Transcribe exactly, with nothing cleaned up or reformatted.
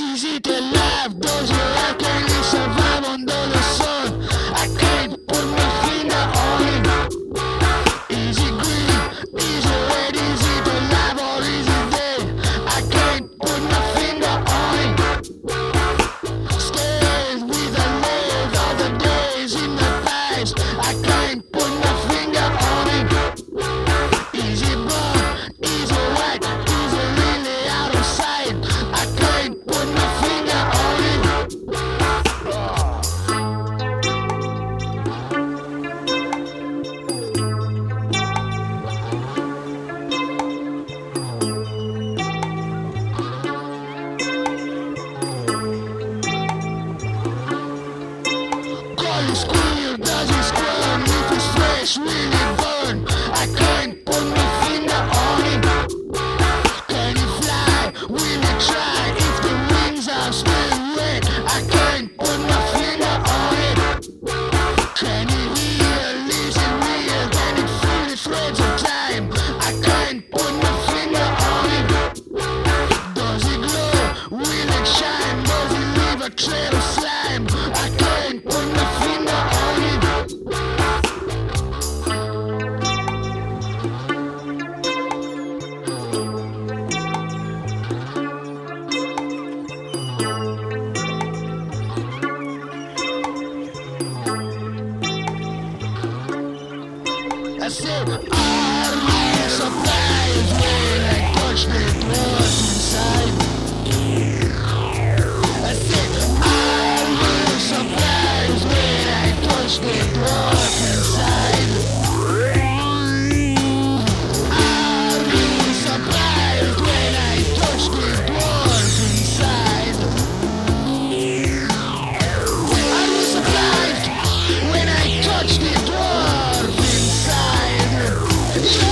Is it a life? Does your life can you survive under the sun? I can't put my finger on it. Is it green? Is it red? Is it alive or is it dead? I can't put my finger on it. Stays with the live of the days in the past. I can't put my finger on it. Is it brown? Is it white? Is it really out of sight? I can't put my finger on it. Call it squeal, does it squirm? If it's fresh, will it burn? I can't put my finger on it. Can it fly? Will it try? If the wings are still wet, I can't put my finger on it. Can it hear? Is it real? Can it feel the threads of time? I can't put my finger on it. Does it glow? Will it shine? Does it leave a trail of slime? I can't put my finger on it. I said, are you surprised when I touched the dwarf inside? I said, are you surprised when I touched the dwarf inside? Are you surprised when I touched the dwarf inside? Are you surprised when I touched the dwarf inside? Yeah.